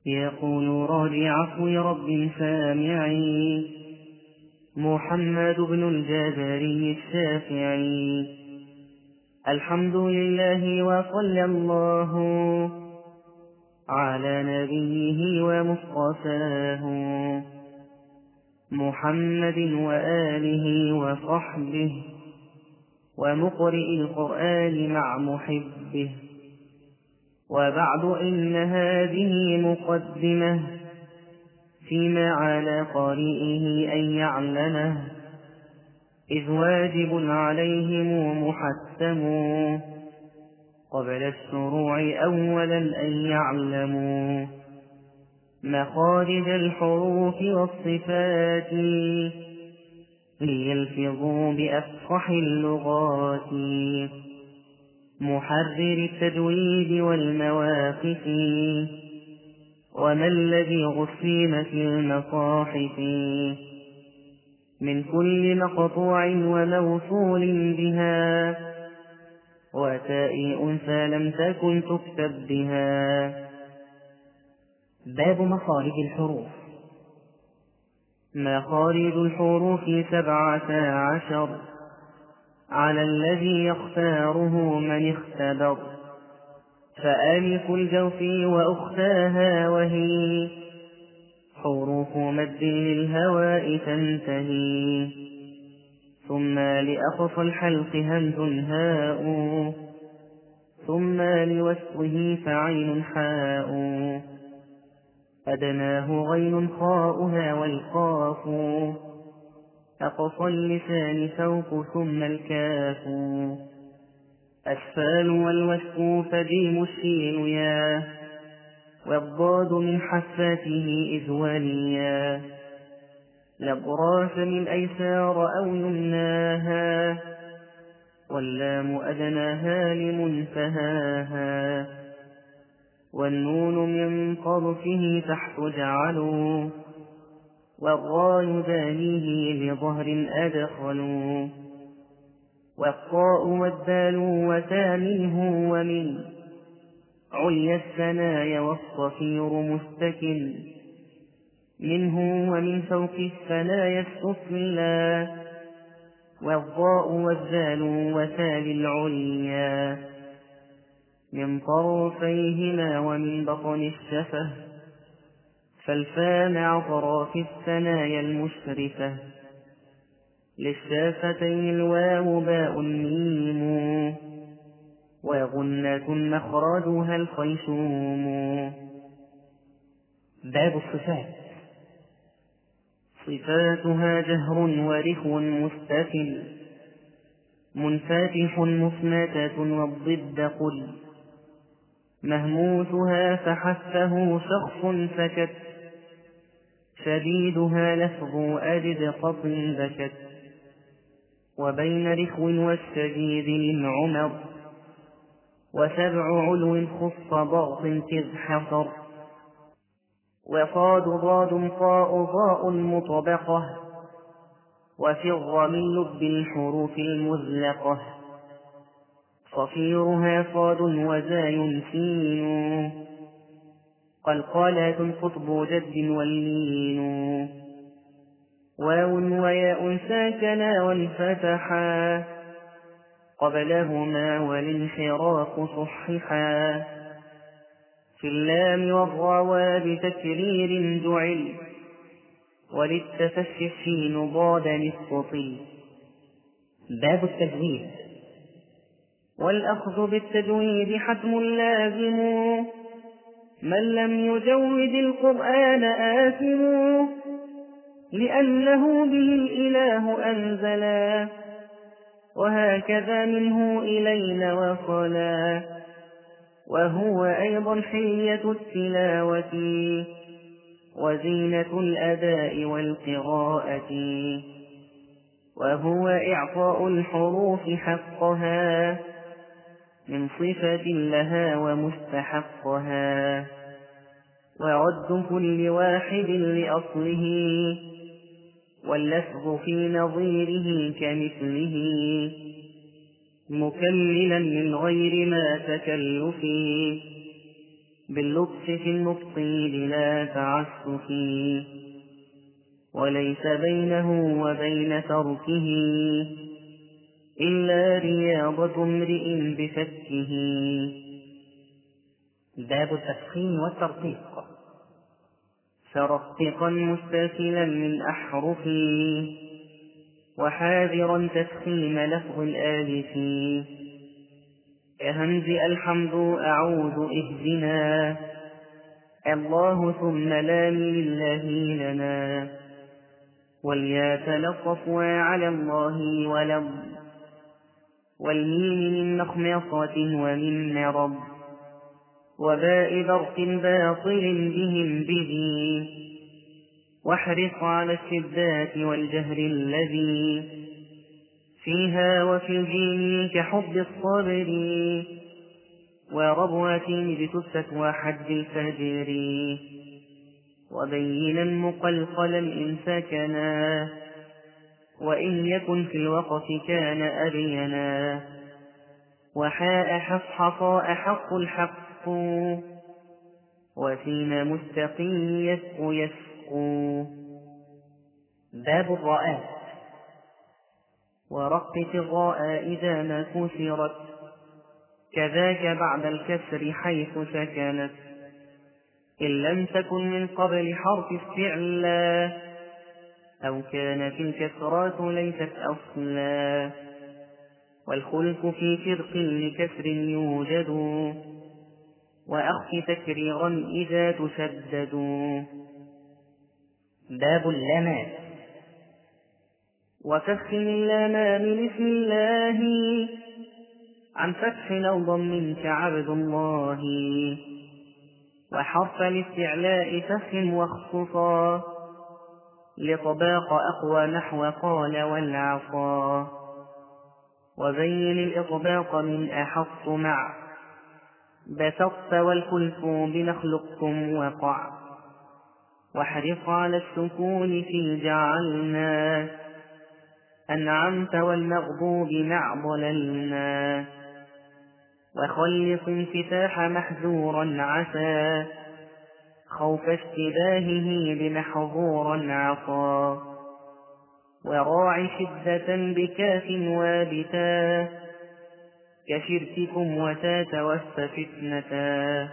يقول راجي عفو رب سامعي محمد بن الجزري الشافعي: الحمد لله وصلى الله على نبيه ومصطفاه محمد وآله وصحبه ومقرئ القرآن مع محبه. وبعد، إن هذه مقدمة فيما على قارئه أن يعلمه، إذ واجب عليهم محتم قبل الشروع أولا أن يعلموا مخارج الحروف والصفات ليلفظوا بأفصح اللغات، محرر التجويد والمواقف وما الذي غصين في المصاحف من كل مقطوع وموصول بها وتاء أنثى لم تكن تكتب بها. باب مخارج الحروف. مخارج الحروف 17 على الذي يختاره من اختبر، فألف الجوف وأختاها وهي حروف مد للهواء تنتهي، ثم لأقصى الحلق همز هاء، ثم لوسطه فعين حاء، أدناه غين خاؤها والقاف، أقصى اللسان فوق ثم الكاف، أسفال والوسط فجيم الشين يا، والضاد من حفاته إذ وليا، لبراس من أيسار أو يمناها، واللام أدناها لمنتهاها، والنون من طرفه تحت جعلوا، والراء دانيه لظهر أدخلوا، والطاء والدال وثامنه ومن عليا الثنايا والصفير مستكن منه، ومن فوق الثنايا السفلى، والضاء والذال وثال العليا، من طرفيهما ومن بطن الشفة، فالفاء مع أطراف الثنايا المشرفة، للشافتين الواو باء ميم، وغنة مخرجها الخيشوم. باب الصفات. صفاتها جهر ورخو مستفل، منفتح مصمتة والضد قل، مهموسها فحثه شخص سكت، شديدها لفظ أجد قط بكت، وبين رخو والشديد من عمر، وسبع علو خص ضغط كذ حصر، وصاد ضاد طاء ضاء مطبقة، وفر من لب الحروف المزلقة، صفيرها صاد وزاي سين، قلقالات قطب جد واللين، واو وياء ساكنا وانفتحا، قبلهما والانحراف صححا، في اللام والراء بتكرير جعل، وللتفشي الشين ضاد استطل. باب التجويد. والأخذ بالتجويد حتم لازم، من لم يجود القرآن آثم، لأنه به الإله أنزلا، وهكذا منه إلينا وصلا، وهو أيضا حلية التلاوة وزينة الأداء والقراءة، وهو إعطاء الحروف حقها من صفة لها ومستحقها، ورد كل واحد لأصله، واللفظ في نظيره كمثله، مكملا من غير ما تكلف، باللطف في المبطي بلا تعسف، وليس بينه وبين تركه إلا رياضة امرئ بفكه. باب التفخيم والترقيق. فرققا مستسلا من أحرفه، وحاذرا تفخيم لفظ الآلف، كهمز الحمد أعوذ اهدنا، الله ثم لام لله لنا، واليا تلطف على الله ولم، والميم من مخمصة ومن مرض، وباء برق باطل بهم به، واحرص على الشدات والجهر الذي فيها، وفي الجيم كحب الصبر، وربوة بتست وحد الفجر، وبينا مقلقلا إن سكنا، وإن يكن في الوقت كان أبينا، وحاء حصحصا أحق الحق، وسين مستقيم يسق يسق. باب الراءات. ورقق الراء إذا ما كسرت، كذاك بعد الكسر حيث سكنت، إن لم تكن من قبل حرف استعلا، أو كانت الكسرات ليست أصلا، والخلف في فرق لكسر يوجد، وأخف تكريرا إذا تشدد. باب اللامات. وفخم اللام من اسم الله، عن فتح أو ضم كعبد الله، وحرف الاستعلاء فخم واخصصا، لطباق أقوى نحو قال والعصا، وبين الإطباق من أحط مع بسطت، والخلف بنخلقكم وقع، واحرص على السكون في جعلنا، أنعمت والمغضوب مع ضللنا، وخلص انفتاح محذورا عسى، خوف اشتباهه بمحظورا عصا، وراع شدة بكاف وابتا، كشرككم وتات واستفتنتا،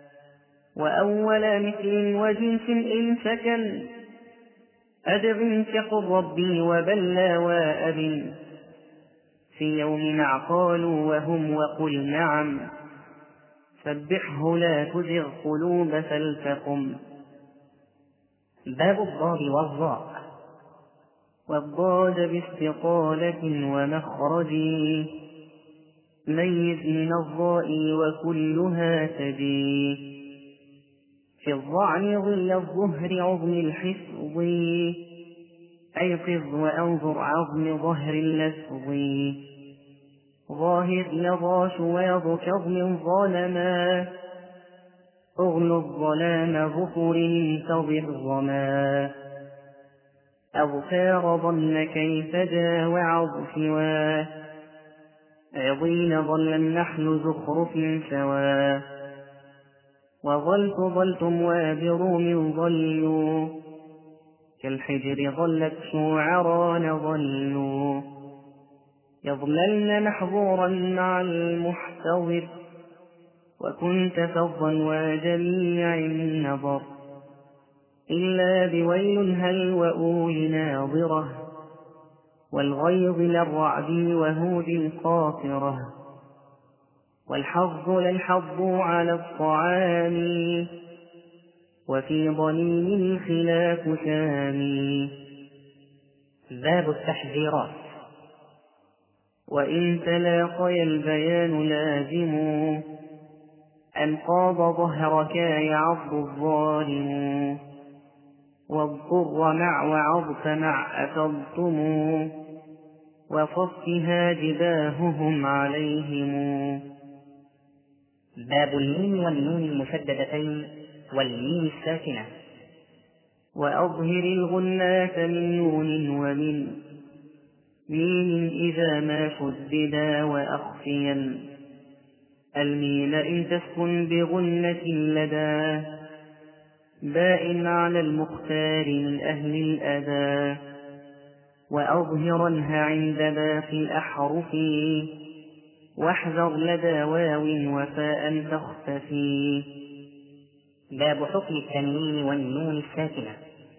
وأول مثل وجنس إن سكن، أدغ كقل ربي وبلى وأب، في يوم عقالوا وهم وقل نعم، سبحه لا تزغ قلوب فلتقم. باب الضاد والظاء. والضاد باستطالة ومخرج، ميز من الضاء وكلها تجي، في الظعن ظل الظهر عظم الحفظ، أيقظ وأنظر عظم ظهر اللفظ، ظاهر لظى شواظ كظم ظلما، أغل الظلام ظفر انتظر ظما، أظفار ظن كيف جا وعظ سوا، عظين ظل النحل زخرف سوا، وظلت ظلتم وابروا من ظلوا، كالحجر ظلت شعران ظلوا، يظللن محظورا مع المحتضر، وكنت فظا وجميع النظر، إلا بويل هل وأول ناظرة، والغيظ للرعد وهود قاطرة، والحظ للحظ على الطعام، وفي ضنين الخلاف سامي. باب التحذيرات. وإن تلاقي البيان لازم، أنقاض ظهرك يعض الظالم، واضطر مع وعضت مع أفضتم، وفصها جباههم عليهم. باب الميم والنون المشددتين والميم الساكنة. وأظهر الغناة من نون ومن ميم إذا ما شددا، وأخفيا الميم إن تسكن بغنة لدى باء على المختار من أهل الأدى، وأظهرنها عند باقي الأحرف، واحذر لدى واو وفاء تختفي. باب حكم التنوين والنون الساكنة.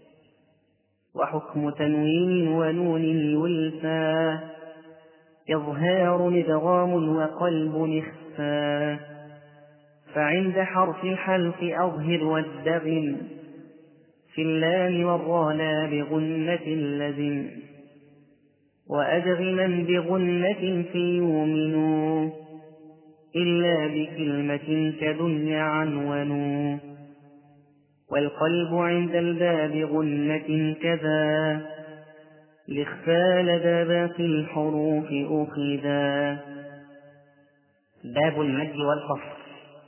وحكم تنوين ونون يلفى إظهار مدغام وقلب إخفى، فعند حرف الحلق أظهر وادغم، في اللام والراء لا بغنة لزم، وأدغما بغنة في يؤمنوا، إلا بكلمة كدنيا عنونوا، والقلب عند الباب غنة كذا، الإخفاء لدى باقي الحروف أخذا. باب المد والقصر.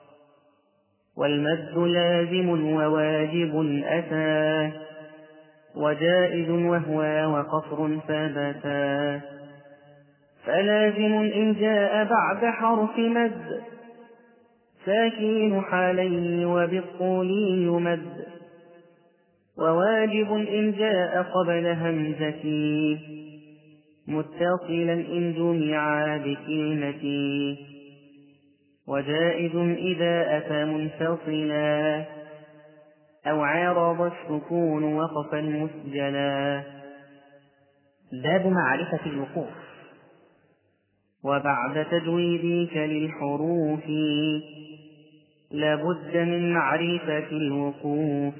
والمد لازم وواجب أتى، وجائز وهو وقصر ثبتا، فلازم إن جاء بعد حرف مد، ساكين حالين وبالطول يمد، وواجب إن جاء قبل همزة، متصلا إن جمعا بكلمة، وجائز إذا أتى منفصلا، أو عارض السكون وقفا مسجلا. باب معرفة الوقوف. وبعد تجويدك للحروف لابد من معرفة الوقوف،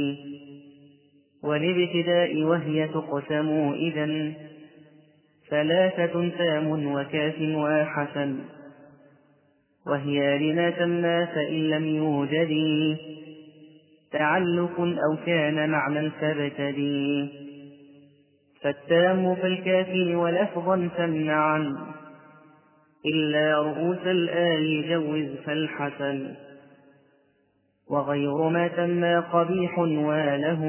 والابتداء وهي تقسم إذن ثلاثة تام وكاف وحسن، وهي لما تم فإن لم يوجد تعلق أو كان معنى فابتدي، فالتام فالكاف ولفظا تمنعا، إلا رؤوس الآي جوز فالحسن، وغير ما تم قبيح وله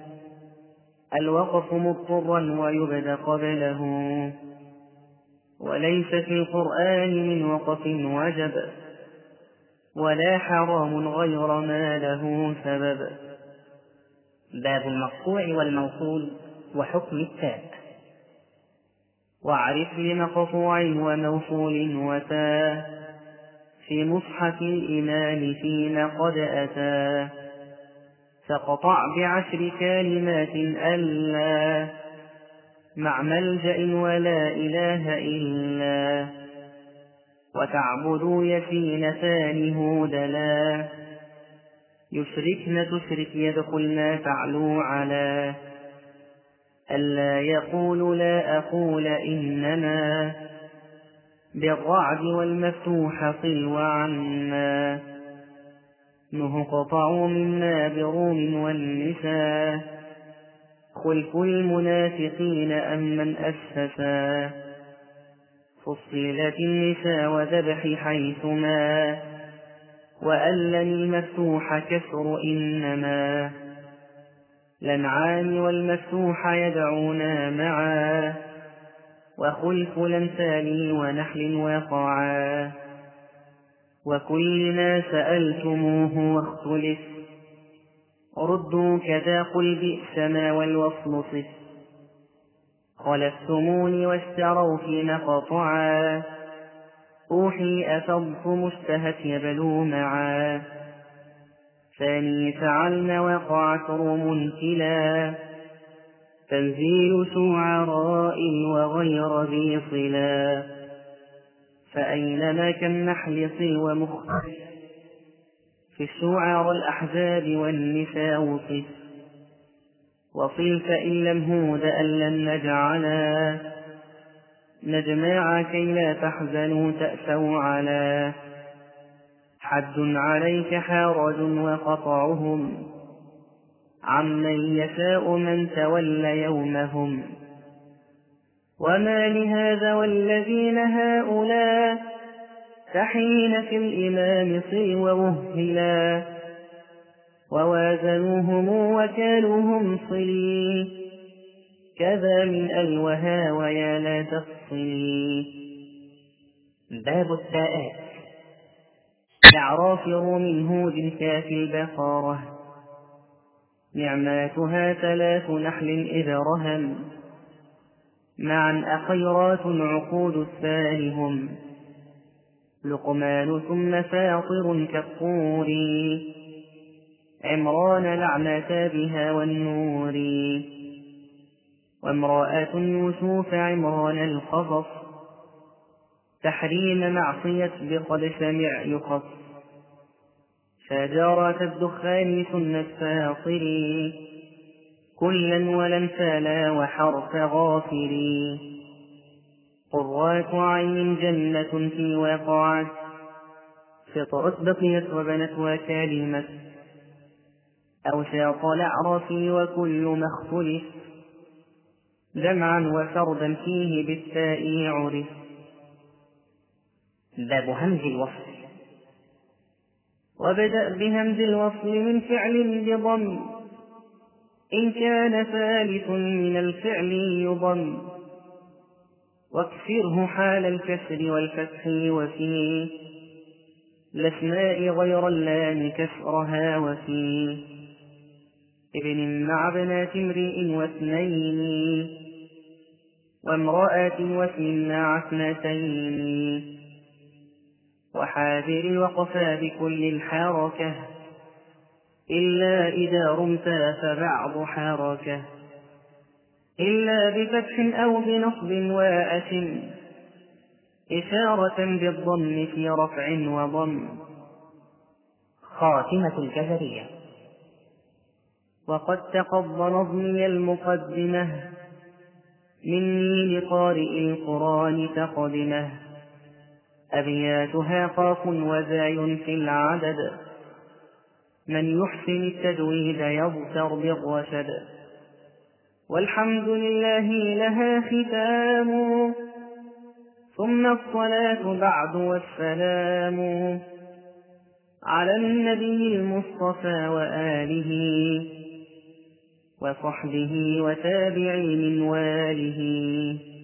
الوقف مضطرا ويبدأ قبله، وليس في القرآن من وقف وجب، ولا حرام غير ما له سبب. باب المقطوع والموصول وحكم التاء. واعرف لمقطوع وموصول وتاء في مصحف الإمام فيما قد أتى، فقطع ب10 كلمات ألا مع ملجأ ولا إله إلا، وتعبدوا يسين ثانه دلا، يشركن تشرك يدخلن تعلو على، ألا يقول لا أقول إنما بالرعد والمفتوح صل وعنا، نهقطع مما بروم والنساء، خلف المنافقين أمن أسفا، فصلت النساء وذبح حيثما، وألن المفتوح كسر إنما، لنعان والمفتوح يدعونا معا، وخلف الأمثال ونحل وقعا، وكل ما سألتموه واختلف، ردوا كذا قل بئس ما والوصل صف، خلفتموني واستروا في مقطعا، أوحي أفضتم اشتهت يبلو معا، ثاني فعلن وقعت منكلا، تنزيل شعراء وغير ذي صلا، فأينما كالنحل صل ومختلف، في الشعراء الأحزاب والنساء وصف، وصل فإن لم هود أن لن نجعلا، نجمع كي لا تحزنوا تأسوا على، حد عليك حرج وقطعهم عمن يشاء من تولى يومهم، وما لهذا والذين هؤلاء تحين في الإمام صل ووهلا، ووازنوهم وكالوهم صلي، كذا من ألوها ويا لا تفصلي. باب التاءات. الأعراف روم هود كاف البقرة نعماتها 3 نحل إذ رهم معا أخيرات عقود الثالهم لقمان ثم فاطر كالطور عمران لعنتا بها والنور وامرأة يوسف عمران القصص تحريم معصية بقد سمع يخص شجرة الدخان ثم الفاطر كلا ولنفالا وحرف غافر قرات عين جنة في وقعت فطرت بقيت وبنت وكلمت أو شاط الأعراف وكل ما اختلف جمعا وفردا فيه بالتاء عرف. باب همز الوصل. وابدأ بهمز الوصل من فعل بضم إن كان ثالث من الفعل يضم واكسره حال الكسر والفتح وفيه الأسماء غير اللام كسرها وفيه ابن مع بنات امرئ واثنين وامرأة واسم مع اثنتين وحاذر وقفا بكل الحركة إلا إذا رمتا فبعض حركة إلا بفتح أو بنصب وأسم إشارة بالضم في رفع وضم. خاتمة الجزرية. وقد تقض نظمي المقدمة مني لقارئ القرآن تقدمه أبياتها قاف وزاي في العدد من يحسن التجويد يبتر بالرشد والحمد لله لها ختام ثم الصلاة بعد والسلام على النبي المصطفى وآله وصحبه وتابعي من واله.